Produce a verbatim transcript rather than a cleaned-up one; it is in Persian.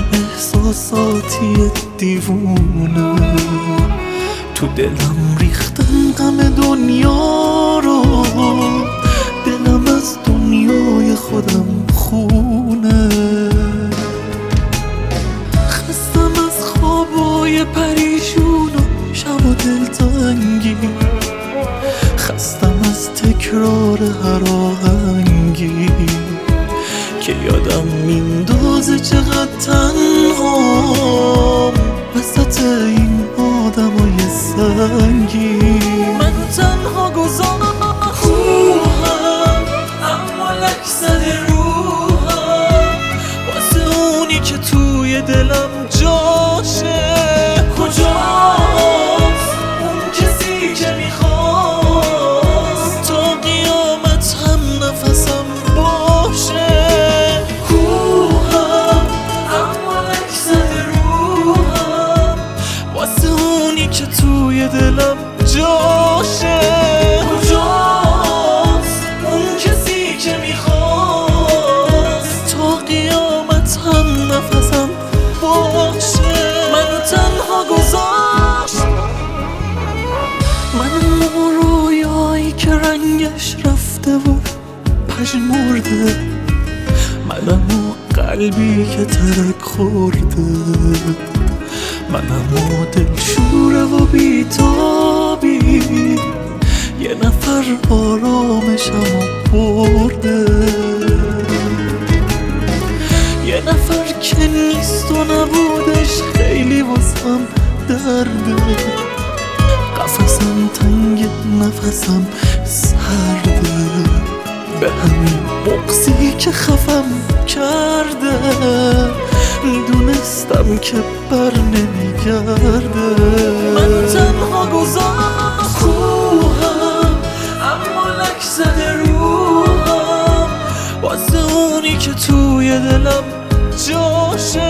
احساساتی دیوونه، تو دلم ریختم غم دنیا رو، دلم از دنیای خودم خونه. خستم از خوابای پریشون و شب و دلتنگی، خستم از تکرار هر آهنگی که یادم میندازه چقدر تنهام وسط این آدمای سنگی. منو تنها گذاشت روحم، اما لک زده روحم واسه اونی که توی دلم جاشه. کجاست اون کسی که میخواست تا قیامت هم نفسم باشه. روحم اما لک زده روحم واسه اونی که توی دلم جاشه. کجاست اون کسی که میخواست تا قیامت هم نفسم باشه. منو تنها گذاشت، من رویایی که رنگش رفته و پژمرده، منم و قلبی که ترک خورده، منم و دلشوره و بیتابی، یه نفر آرامشم برده، یه نفر که نیست و نبودش خیلی واسم درده. قفسم تنگ نفسم سرده، به همین بغضی که خفم کرده، میدونستم که بر نمیگرده. من تنها گذاشت روحم، اما لک زده روحم واسه اونی که توی دلم جاشه.